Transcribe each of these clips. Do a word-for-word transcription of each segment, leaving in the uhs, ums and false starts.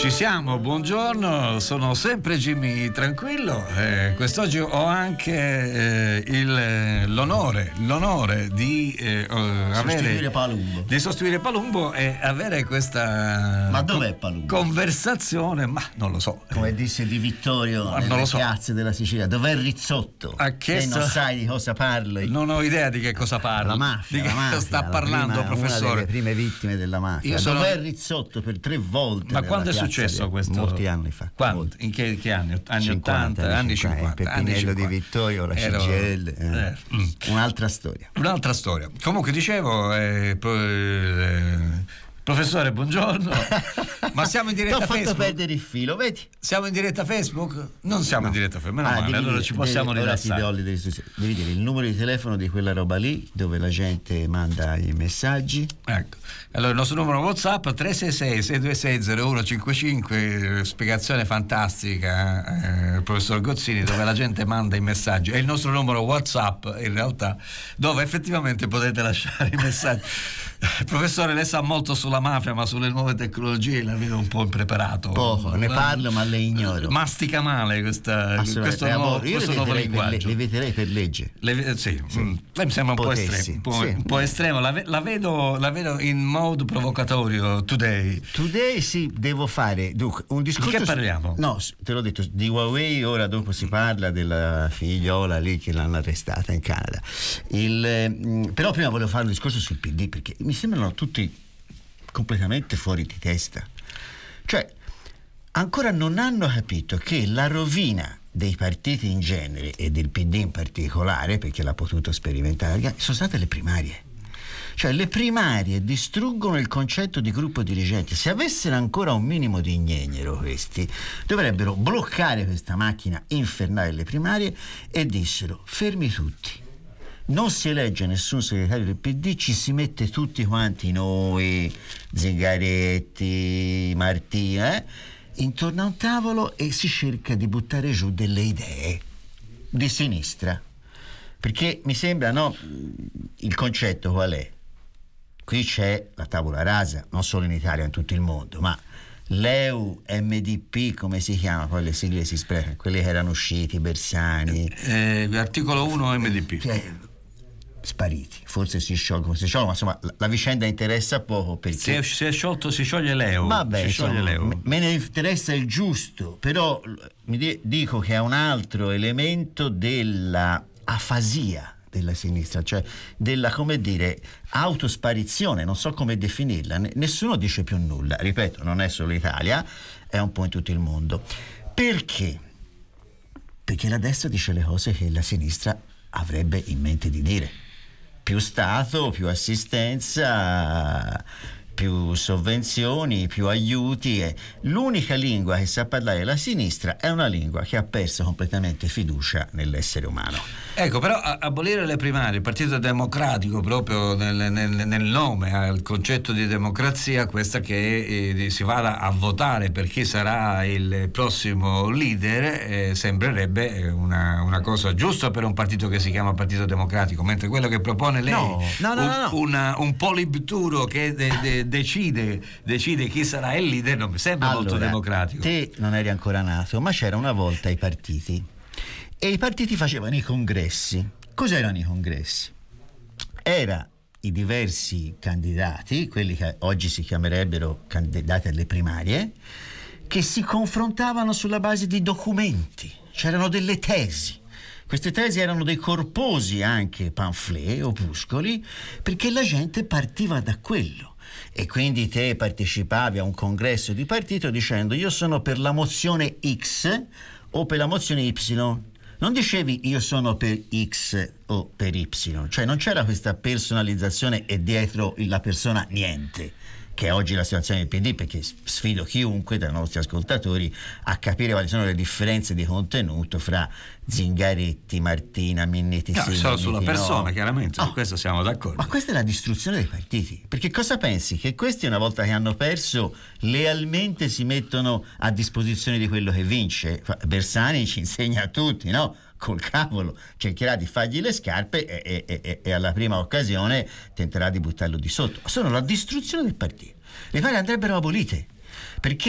Ci siamo, buongiorno, sono sempre Jimmy Tranquillo. Eh, quest'oggi ho anche eh, il, l'onore, l'onore di eh, avere sostituire Palumbo. di sostituire Palumbo e avere questa ma dov'è Palumbo? conversazione, ma non lo so. Come disse Di Vittorio ma nelle so. piazze della Sicilia, dov'è Rizzotto? Ha chiesto... E non sai di cosa parli. Non ho idea di che cosa parla. La mafia, di che la mafia, sta la parlando, prima, professore? Una delle prime vittime della mafia. Io sono... Dov'è Rizzotto per tre volte? Ma quando è successo di... questo? Molti anni fa. Quando? In che, che anni? Anni cinquanta, ottanta, anni cinquanta. Pepinello Di Vittorio, la Ero... C G L. Eh. Eh. Mm. Un'altra storia. Un'altra storia. Comunque dicevo, eh, eh, professore, buongiorno. Ma siamo in diretta Facebook? Ti ho fatto Facebook? perdere il filo, vedi? Siamo in diretta Facebook? Non siamo no. in diretta Facebook, meno ah, male, devi, allora ci possiamo devi, rilassare. Ora ti do le devi dire il numero di telefono di quella roba lì dove la gente manda i messaggi. Ecco, allora il nostro numero WhatsApp tre sei sei sei due sei zero uno cinque cinque, spiegazione fantastica, eh, professor Gozzini, dove la gente manda i messaggi. È il nostro numero WhatsApp in realtà, dove effettivamente potete lasciare i messaggi. Professore, lei sa molto sulla mafia, ma sulle nuove tecnologie la vedo un po' impreparato. Poco, ne parlo ma le ignoro. Mastica male questa, questo, nuovo, io questo le nuovo linguaggio. Le veterei per legge. Le, sì, sì. Mm, lei mi sembra un po' estremo. Un po', sì. un po' estremo. La, la, vedo, la vedo in modo provocatorio today. Today sì, devo fare dunque, un discorso. Di che parliamo? Su, no, te l'ho detto, di Huawei ora dopo si parla della figliola lì che l'hanno arrestata in Canada. Il, però prima volevo fare un discorso sul P D perché mi sembrano tutti completamente fuori di testa. Cioè, ancora non hanno capito che la rovina dei partiti in genere e del P D in particolare, perché l'ha potuto sperimentare, sono state le primarie. Cioè, le primarie distruggono il concetto di gruppo dirigente. Se avessero ancora un minimo di ingegno questi, dovrebbero bloccare questa macchina infernale delle primarie e dissero: fermi tutti. Non si elegge nessun segretario del P D, ci si mette tutti quanti noi, Zingaretti, Martina, eh, intorno a un tavolo e si cerca di buttare giù delle idee di sinistra. Perché mi sembra, no, il concetto qual è? Qui c'è la tavola rasa, non solo in Italia, in tutto il mondo, ma l'E U, M D P, come si chiama? Poi le sigle si sprecano, quelli che erano usciti, Bersani. Eh, articolo uno M D P. Cioè, spariti, forse si sciolgono, si sciolgono, ma insomma la, la vicenda interessa poco perché si è, si è sciolto, si scioglie l'E U. Vabbè, si scioglie insomma, l'E U. me, me ne interessa il giusto, però mi di, dico che è un altro elemento della afasia della sinistra, cioè della, come dire, autosparizione, non so come definirla, nessuno dice più nulla, ripeto, non è solo l'Italia, è un po' in tutto il mondo. Perché? Perché la destra dice le cose che la sinistra avrebbe in mente di dire: più Stato, più assistenza, più sovvenzioni, più aiuti. L'unica lingua che sa parlare la sinistra è una lingua che ha perso completamente fiducia nell'essere umano. Ecco, però abolire le primarie, il Partito Democratico proprio nel, nel, nel nome al concetto di democrazia, questa che eh, si vada a votare per chi sarà il prossimo leader, eh, sembrerebbe una, una cosa giusta per un partito che si chiama Partito Democratico, mentre quello che propone lei, no, no, no, un, no, no. Una, un polibturo che de, de, decide, decide chi sarà il leader, non mi sembra allora, molto democratico. Te non eri ancora nato, ma c'era una volta i partiti. E i partiti facevano i congressi. Cos'erano i congressi? Era i diversi candidati, quelli che oggi si chiamerebbero candidati alle primarie, che si confrontavano sulla base di documenti. C'erano delle tesi. Queste tesi erano dei corposi anche pamphlet, opuscoli, perché la gente partiva da quello. E quindi te partecipavi a un congresso di partito dicendo: io sono per la mozione X o per la mozione Y. Non dicevi io sono per X o per Y, cioè non c'era questa personalizzazione e dietro la persona niente, che è oggi la situazione del P D, perché sfido chiunque tra i nostri ascoltatori a capire quali sono le differenze di contenuto fra Zingaretti, Martina, Minniti, no, Signiti, solo sulla persona, no. chiaramente, oh, su questo siamo d'accordo. Ma questa è la distruzione dei partiti, perché cosa pensi? Che questi una volta che hanno perso lealmente si mettono a disposizione di quello che vince? Bersani ci insegna a tutti, no? Col cavolo cercherà di fargli le scarpe e, e, e, e alla prima occasione tenterà di buttarlo di sotto. Sono la distruzione del partito. Le pare andrebbero abolite, perché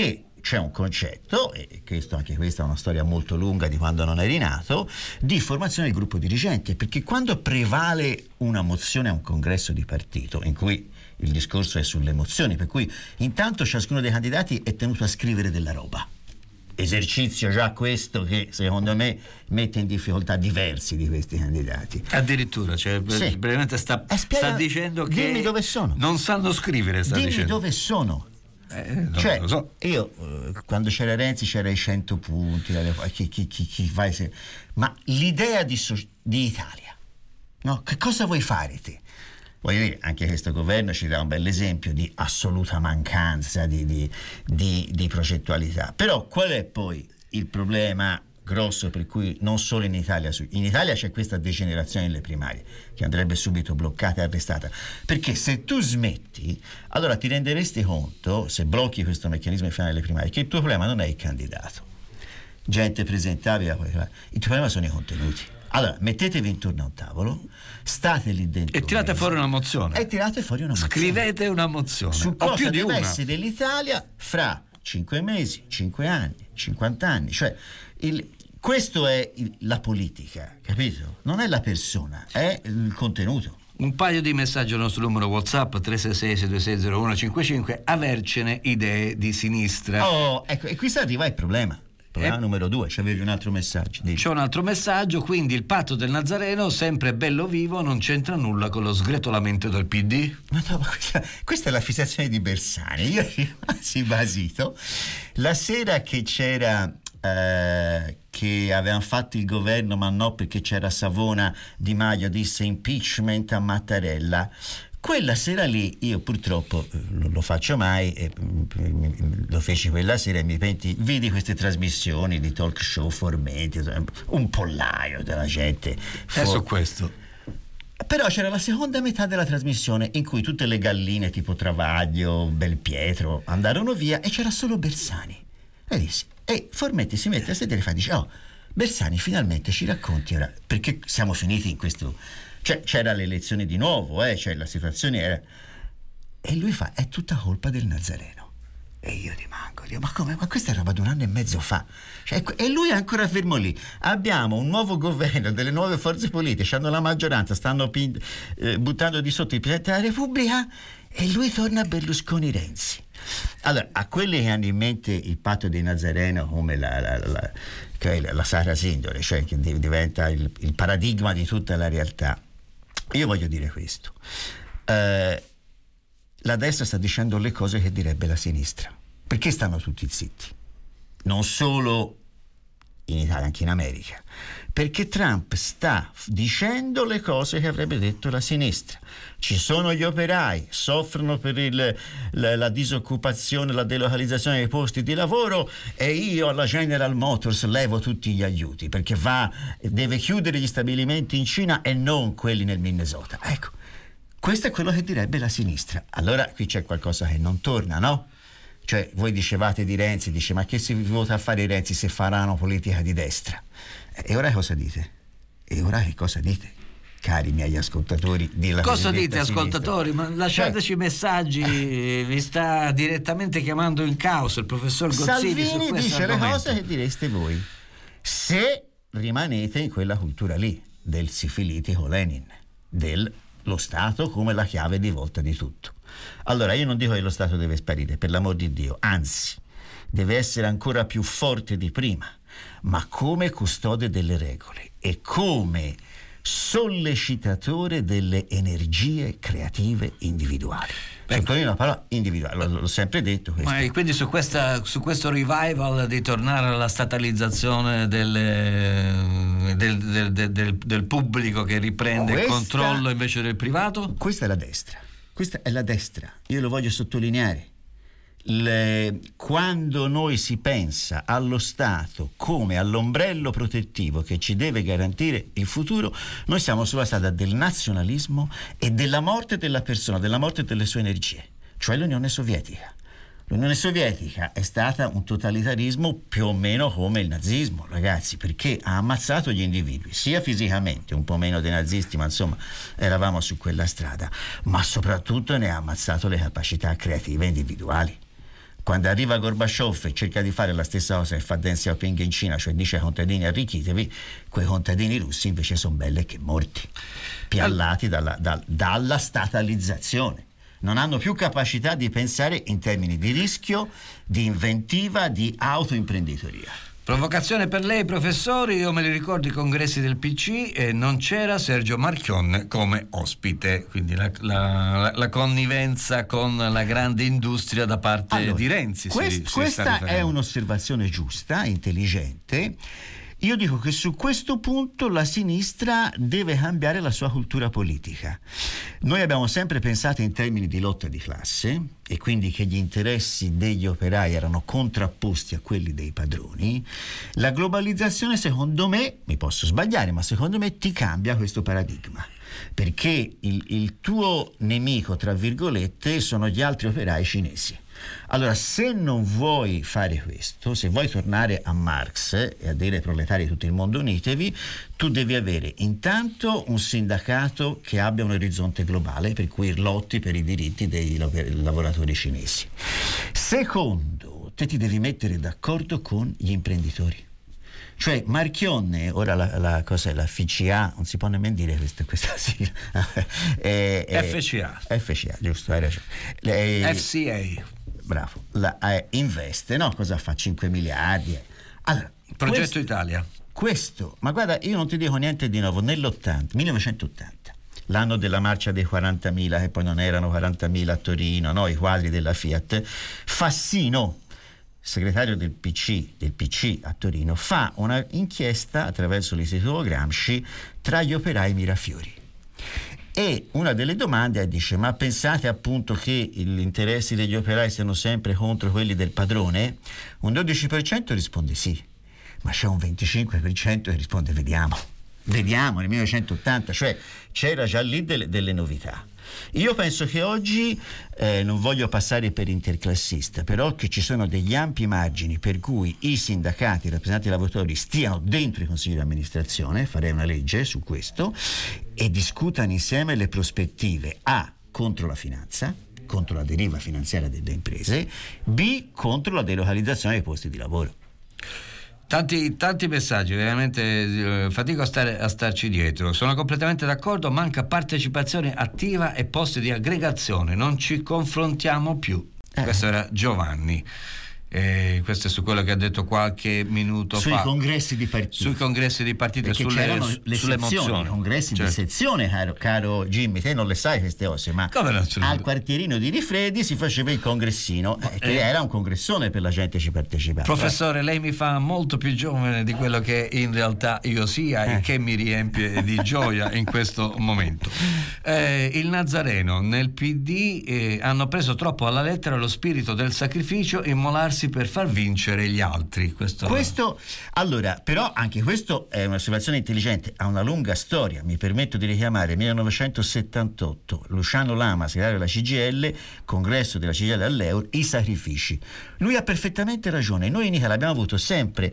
c'è un concetto, e questo, anche questa è una storia molto lunga di quando non eri nato, di formazione del gruppo dirigente, perché quando prevale una mozione a un congresso di partito in cui il discorso è sulle emozioni, per cui intanto ciascuno dei candidati è tenuto a scrivere della roba, esercizio già questo che secondo me mette in difficoltà diversi di questi candidati. Addirittura, cioè, sì. Veramente sta, eh, spiega, sta dicendo che dimmi dove sono. Non sanno scrivere, sta dimmi dicendo. dove sono. Eh, non cioè, lo so. Io eh, quando c'era Renzi c'era i cento punti, chi, chi, chi, chi vai se... ma l'idea di, so, di Italia, no? Che cosa vuoi fare te? Voglio dire, anche questo governo ci dà un bel esempio di assoluta mancanza di, di, di, di progettualità. Però qual è poi il problema grosso per cui non solo in Italia, in Italia c'è questa degenerazione delle primarie che andrebbe subito bloccata e arrestata, perché se tu smetti, allora ti renderesti conto, se blocchi questo meccanismo finale delle primarie, che il tuo problema non è il candidato, gente presentabile, il tuo problema sono i contenuti. Allora, mettetevi intorno a un tavolo, state lì dentro e tirate fuori una mozione. E tirate fuori una mozione. Scrivete una mozione. Su o cosa più di deve una. essere dell'Italia fra cinque mesi, cinque anni, cinquanta anni. Cioè, il, questo è il, la politica, capito? Non è la persona, è il contenuto. Un paio di messaggi al nostro numero WhatsApp tre sei sei sei due sei zero uno cinque cinque. Avercene idee di sinistra. Oh, ecco, e qui si arriva il problema. Problema eh, numero due, c'avevi un altro messaggio. Dici. C'è un altro messaggio, quindi il patto del Nazareno, sempre bello vivo, non c'entra nulla con lo sgretolamento del P D. Ma no, ma questa, questa è la fissazione di Bersani. Io rimasi basito. La sera che c'era, eh, che avevano fatto il governo, ma no perché c'era Savona, Di Maio disse impeachment a Mattarella. Quella sera lì io purtroppo non lo faccio mai, e lo feci quella sera e mi penti, vidi queste trasmissioni di talk show formenti, un pollaio della gente. È su questo. Però c'era la seconda metà della trasmissione in cui tutte le galline tipo Travaglio, Belpietro andarono via e c'era solo Bersani. E dissi, e Formetti si mette a sedere e fa, dice, oh, Bersani finalmente ci racconti ora, perché siamo finiti in questo... Cioè, c'era l'elezione di nuovo, eh, cioè la situazione era... E lui fa, è tutta colpa del Nazareno. E io rimango, dico, ma come? Ma questa è roba di un anno e mezzo fa. Cioè, e lui è ancora fermo lì. Abbiamo un nuovo governo, delle nuove forze politiche, hanno la maggioranza, stanno pin- eh, buttando di sotto il Presidente della Repubblica e lui torna a Berlusconi-Renzi. Allora, a quelli che hanno in mente il patto di Nazareno come la, la, la, la, la Sacra Sindone, cioè che diventa il, il paradigma di tutta la realtà, io voglio dire questo. Eh, la destra sta dicendo le cose che direbbe la sinistra. Perché stanno tutti zitti? Non solo in Italia, anche in America. Perché Trump sta dicendo le cose che avrebbe detto la sinistra. Ci sono gli operai, soffrono per il, la, la disoccupazione, la delocalizzazione dei posti di lavoro e io alla General Motors levo tutti gli aiuti perché va, deve chiudere gli stabilimenti in Cina e non quelli nel Minnesota. Ecco, questo è quello che direbbe la sinistra. Allora qui c'è qualcosa che non torna, no? Cioè voi dicevate di Renzi, dice ma che si vota a fare Renzi se faranno politica di destra? E ora cosa dite? E ora che cosa dite? Cari miei ascoltatori della cosa dite sinistra. Ascoltatori? Ma lasciateci cioè, messaggi, vi sta direttamente chiamando in causa il professor Gozzini. Salvini su dice argomento. Le cose che direste voi se rimanete in quella cultura lì del sifilitico Lenin, dello Stato come la chiave di volta di tutto. Allora io non dico che lo Stato deve sparire, per l'amor di Dio, anzi deve essere ancora più forte di prima, ma come custode delle regole e come sollecitatore delle energie creative individuali. Sottolineo la parola individuale, l'ho, l'ho sempre detto questo. Ma quindi su, questa, su questo revival di tornare alla statalizzazione delle, del, del, del, del, del pubblico che riprende questa, il controllo invece del privato? Questa è la destra, questa è la destra, io lo voglio sottolineare. Le, quando noi si pensa allo Stato come all'ombrello protettivo che ci deve garantire il futuro, noi siamo sulla strada del nazionalismo e della morte della persona, della morte delle sue energie, cioè l'Unione Sovietica. L'Unione Sovietica è stata un totalitarismo più o meno come il nazismo, ragazzi, perché ha ammazzato gli individui, sia fisicamente, un po' meno dei nazisti, ma insomma eravamo su quella strada, ma soprattutto ne ha ammazzato le capacità creative individuali. Quando arriva Gorbaciov e cerca di fare la stessa cosa che fa Deng Xiaoping in Cina, cioè dice ai contadini arricchitevi, quei contadini russi invece sono belle che morti, piallati dalla, da, dalla statalizzazione. Non hanno più capacità di pensare in termini di rischio, di inventiva, di autoimprenditoria. Provocazione per lei, professore, io me li ricordo i congressi del P C e non c'era Sergio Marchionne come ospite, quindi la, la, la connivenza con la grande industria da parte allora, di Renzi. Quest, si, questa si è un'osservazione giusta, intelligente. Io dico che su questo punto la sinistra deve cambiare la sua cultura politica. Noi abbiamo sempre pensato in termini di lotta di classe e quindi che gli interessi degli operai erano contrapposti a quelli dei padroni. La globalizzazione, secondo me, mi posso sbagliare, ma secondo me ti cambia questo paradigma. Perché il, il tuo nemico, tra virgolette, sono gli altri operai cinesi. Allora, se non vuoi fare questo, se vuoi tornare a Marx e a dire ai proletari di tutto il mondo unitevi, tu devi avere intanto un sindacato che abbia un orizzonte globale, per cui lotti per i diritti dei lavoratori cinesi. Secondo, te ti devi mettere d'accordo con gli imprenditori. Cioè Marchionne, ora la, la cosa è la F C A, non si può nemmeno dire questa, questa sigla. eh, eh, F C A. F C A, giusto, hai ragione. Eh, F C A. Bravo, la, eh, investe, no? Cosa fa? cinque miliardi. Allora, Progetto questo, Italia. Questo, ma guarda, io non ti dico niente di nuovo, nell'ottanta, millenovecentottanta, l'anno della marcia dei quarantamila, che poi non erano quarantamila a Torino, no? I quadri della Fiat, Fassino, segretario del P C, del P C a Torino, fa una inchiesta attraverso l'Istituto Gramsci tra gli operai Mirafiori. E una delle domande è, dice, ma pensate appunto che gli interessi degli operai siano sempre contro quelli del padrone? Un dodici per cento risponde sì, ma c'è un venticinque per cento che risponde vediamo, vediamo nel millenovecentottanta, cioè c'era già lì delle, delle novità. Io penso che oggi, eh, non voglio passare per interclassista, però che ci sono degli ampi margini per cui i sindacati, i rappresentanti dei lavoratori stiano dentro i consigli di amministrazione, farei una legge su questo, e discutano insieme le prospettive A contro la finanza, contro la deriva finanziaria delle imprese, B contro la delocalizzazione dei posti di lavoro. Tanti, tanti messaggi, veramente eh, fatico a, stare, a starci dietro. Sono completamente d'accordo, manca partecipazione attiva e posti di aggregazione, non ci confrontiamo più. Eh. Questo era Giovanni. Eh, questo è su quello che ha detto qualche minuto sui fa. Sui congressi di partito. Sui congressi di partito, perché sulle, c'erano le sulle sezioni, mozioni. I congressi certo. di sezione, caro, caro Jimmy, te non le sai queste cose, ma al quartierino di Rifredi si faceva il congressino, eh, che eh. era un congressone per la gente ci partecipava. Professore, lei mi fa molto più giovane di quello che in realtà io sia, eh. e che mi riempie di gioia in questo momento. Eh, il Nazareno, nel P D eh, hanno preso troppo alla lettera lo spirito del sacrificio, immolarsi per far vincere gli altri. Questo... questo allora, però anche questo è un'osservazione intelligente, ha una lunga storia. Mi permetto di richiamare millenovecentosettantotto, Luciano Lama, segretario della C G I L, congresso della C G I L all'Eur, i sacrifici. Lui ha perfettamente ragione. Noi in Italia abbiamo avuto sempre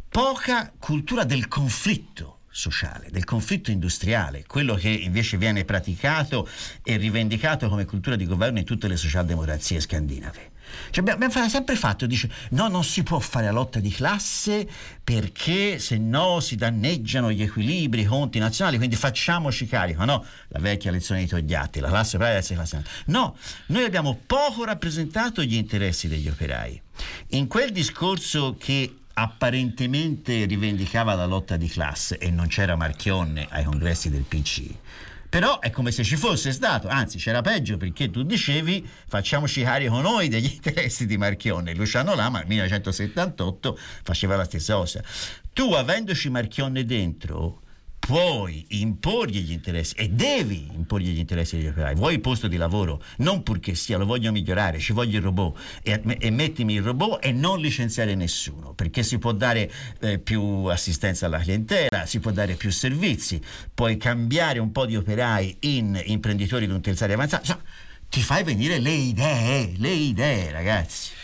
poca cultura del conflitto sociale, del conflitto industriale, quello che invece viene praticato e rivendicato come cultura di governo in tutte le socialdemocrazie scandinave. Cioè abbiamo sempre fatto, dice, no, non si può fare la lotta di classe perché se no si danneggiano gli equilibri, i conti nazionali, quindi facciamoci carico, no? La vecchia lezione di Togliatti, la classe operaia deve essere classe. No, noi abbiamo poco rappresentato gli interessi degli operai. In quel discorso che apparentemente rivendicava la lotta di classe e non c'era Marchionne ai congressi del P C, però è come se ci fosse stato, anzi c'era peggio, perché tu dicevi facciamoci carico noi degli interessi di Marchionne. Luciano Lama nel millenovecentosettantotto faceva la stessa cosa. Tu, avendoci Marchionne dentro, puoi imporgli gli interessi e devi imporgli gli interessi degli operai. Vuoi il posto di lavoro? Non purché sia, lo voglio migliorare, ci voglio il robot, e, e mettimi il robot e non licenziare nessuno, perché si può dare eh, più assistenza alla clientela, si può dare più servizi, puoi cambiare un po' di operai in imprenditori di un terziario avanzato. Insomma, ti fai venire le idee, le idee, ragazzi.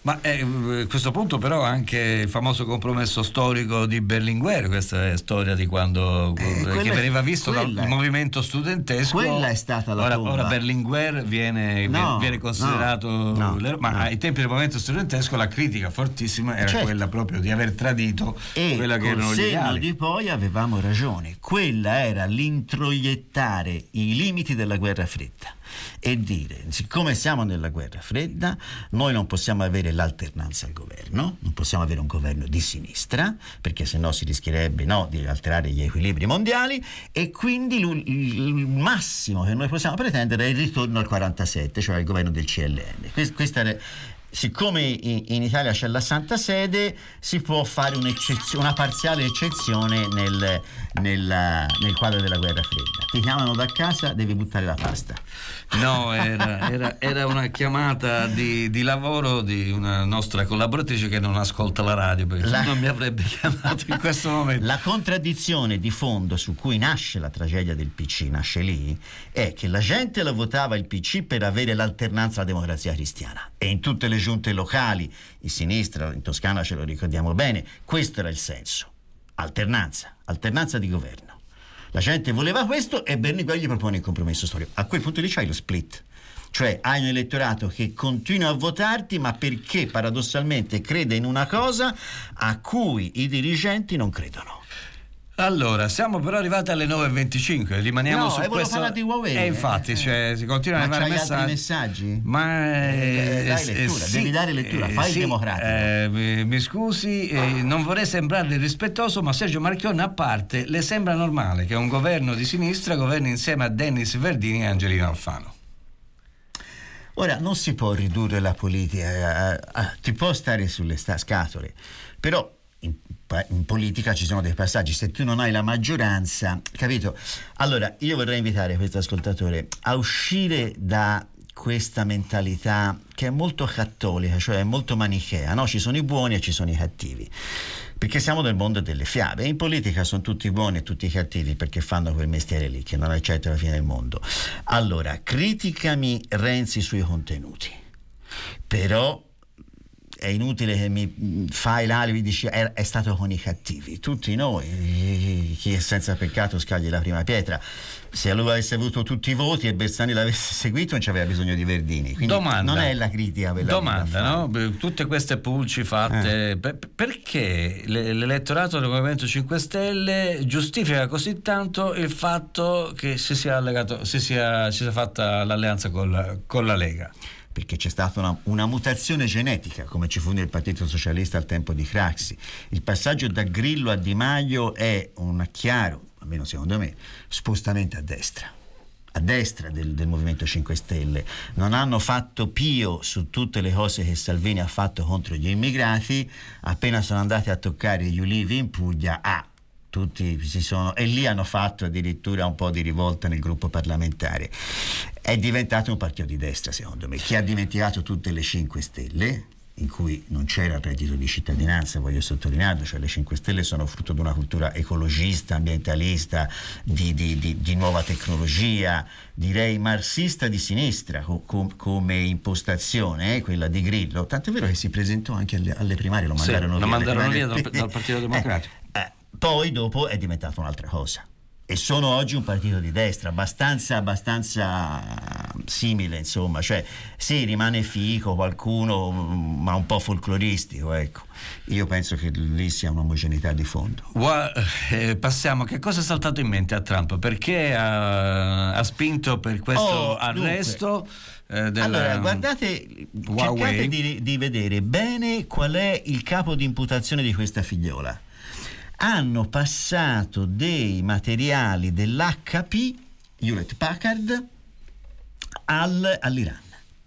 Ma eh, a questo punto però anche il famoso compromesso storico di Berlinguer, questa è storia di quando eh, quella, che veniva visto dal quella, movimento studentesco. Quella è stata la ora, tomba. ora Berlinguer viene, no, viene considerato no, no, ma no. ai tempi del movimento studentesco la critica fortissima era certo. quella proprio di aver tradito e quella che erano gli ideali. Di poi avevamo ragione, quella era l'introiettare i limiti della guerra fredda e dire, siccome siamo nella guerra fredda, noi non possiamo avere l'alternanza al governo, non possiamo avere un governo di sinistra, perché sennò si rischierebbe no, di alterare gli equilibri mondiali, e quindi il, il massimo che noi possiamo pretendere è il ritorno al quarantasette, cioè il governo del C L N. Questa era, siccome in Italia c'è la Santa Sede, si può fare una parziale eccezione nel, nel, nel quadro della guerra fredda. Ti chiamano da casa, devi buttare la pasta. No, era, era, era una chiamata di, di lavoro di una nostra collaboratrice che non ascolta la radio, perché la, non mi avrebbe chiamato in questo momento. La contraddizione di fondo su cui nasce la tragedia del P C, nasce lì, è che la gente la votava il P C per avere l'alternanza alla democrazia cristiana, e in tutte le giunte locali, in sinistra, in Toscana ce lo ricordiamo bene, questo era il senso: alternanza, alternanza di governo. La gente voleva questo e Berlinguer gli propone il compromesso storico. A quel punto lì c'hai lo split, cioè hai un elettorato che continua a votarti, ma perché paradossalmente crede in una cosa a cui i dirigenti non credono. Allora, siamo però arrivati alle nove e venticinque, rimaniamo no, su e questo. E di Huawei. E infatti, eh, cioè, si continua a arrivare messaggi. altri messaggi? Ma eh, dai lettura, eh, sì, devi dare lettura, fai eh, il sì, democratico. Eh, mi, mi scusi, eh, non vorrei sembrare irrispettoso, ma Sergio Marchionne a parte, le sembra normale che un governo di sinistra governi insieme a Dennis Verdini e Angelino Alfano? Ora, non si può ridurre la politica, a, a, a, ti può stare sulle sta- scatole, però in, in politica ci sono dei passaggi, se tu non hai la maggioranza, capito? Allora, io vorrei invitare questo ascoltatore a uscire da questa mentalità che è molto cattolica, cioè molto manichea, no? Ci sono i buoni e ci sono i cattivi, perché siamo nel mondo delle fiabe, e in politica sono tutti buoni e tutti cattivi perché fanno quel mestiere lì che non è certo la fine del mondo. Allora, criticami Renzi sui contenuti, però è inutile che mi fai l'alibi, dici è, è stato con i cattivi. Tutti noi, chi è senza peccato scagli la prima pietra. Se lui avesse avuto tutti i voti e Bersani l'avesse seguito, non c'aveva bisogno di Verdini. Quindi domanda, non è la critica quella. Domanda, no? Tutte queste pulci fatte, eh. per, perché l'elettorato del Movimento cinque Stelle giustifica così tanto il fatto che si sia allegato, si sia, si sia fatta l'alleanza con la, con la Lega? Perché c'è stata una, una mutazione genetica, come ci fu nel Partito Socialista al tempo di Craxi. Il passaggio da Grillo a Di Maio è un chiaro, almeno secondo me, spostamento a destra. A destra del, del Movimento cinque Stelle. Non hanno fatto pio su tutte le cose che Salvini ha fatto contro gli immigrati, appena sono andati a toccare gli ulivi in Puglia, ah, tutti si sono, e lì hanno fatto addirittura un po' di rivolta nel gruppo parlamentare. È diventato un partito di destra, secondo me, che ha dimenticato tutte le cinque Stelle, in cui non c'era il reddito di cittadinanza, voglio sottolinearlo, cioè le cinque Stelle sono frutto di una cultura ecologista, ambientalista, di, di, di, di nuova tecnologia, direi marxista di sinistra co, com, come impostazione, eh, quella di Grillo, tanto è vero che si presentò anche alle, alle primarie, lo mandarono sì, via, lo mandarono via dal, dal Partito Democratico. Eh, eh, poi dopo è diventata un'altra cosa. E sono oggi un partito di destra abbastanza, abbastanza simile, insomma, cioè sì, rimane fico qualcuno, ma un po' folcloristico, ecco. Io penso che lì sia un'omogeneità di fondo. Wow, eh, passiamo, che cosa è saltato in mente a Trump? Perché ha, ha spinto per questo oh, arresto? Eh, della allora, guardate, Huawei. Cercate di, di vedere bene qual è il capo di imputazione di questa figliola. Hanno passato dei materiali dell'H P, Hewlett Packard, al, all'Iran.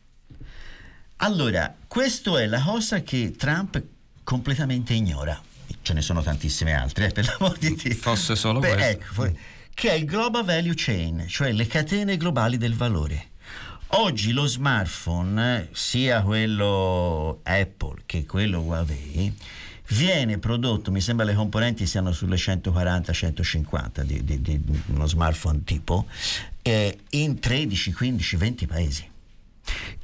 Allora, questa è la cosa che Trump completamente ignora. Ce ne sono tantissime altre, eh, per l'amor di Dio. Fosse solo Beh, questo. Ecco, che è il Global Value Chain, cioè le catene globali del valore. Oggi lo smartphone, sia quello Apple che quello Huawei, viene prodotto, mi sembra le componenti siano sulle centoquaranta centocinquanta di, di, di uno smartphone tipo, eh, in tredici, quindici, venti paesi.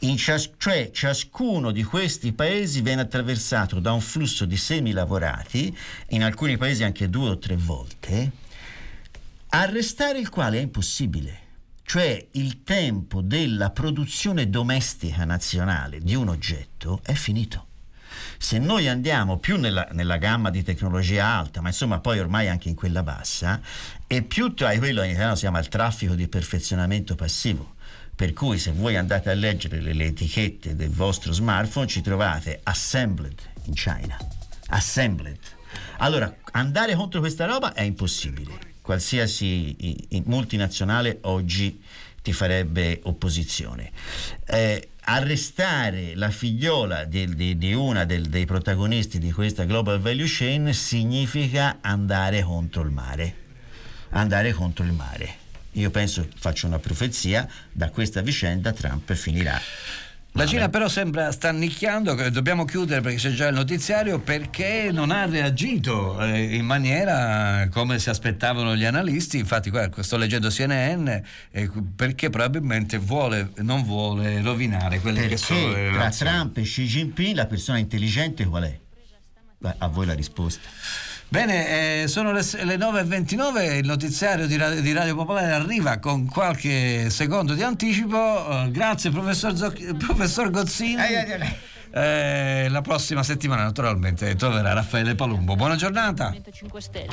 In cias- cioè ciascuno di questi paesi viene attraversato da un flusso di semilavorati, in alcuni paesi anche due o tre volte, arrestare il quale è impossibile. Cioè il tempo della produzione domestica nazionale di un oggetto è finito. Se noi andiamo più nella, nella gamma di tecnologia alta, ma insomma poi ormai anche in quella bassa, e più tra quello in italiano si chiama il traffico di perfezionamento passivo, per cui se voi andate a leggere le, le etichette del vostro smartphone ci trovate assembled in China, assembled. Allora andare contro questa roba è impossibile. Qualsiasi i, i multinazionale oggi ti farebbe opposizione. Eh, arrestare la figliola di, di, di una del, dei protagonisti di questa global value chain significa andare contro il mare. Andare contro il mare. Io penso, faccio una profezia, da questa vicenda Trump finirà. La Cina però sembra sta nicchiando, dobbiamo chiudere perché c'è già il notiziario, perché non ha reagito eh, in maniera come si aspettavano gli analisti. Infatti qua sto leggendo C N N, eh, perché probabilmente vuole, non vuole rovinare quelle perché che sono le tra relazioni. Trump e Xi Jinping la persona intelligente qual è? A voi la risposta. Bene, eh, sono le, le nove e ventinove, il notiziario di Radio, di Radio Popolare arriva con qualche secondo di anticipo. Uh, grazie professor, Zoc- professor Gozzini. Eh, la prossima settimana naturalmente troverà Raffaele Palumbo. Buona giornata. cinque Stelle.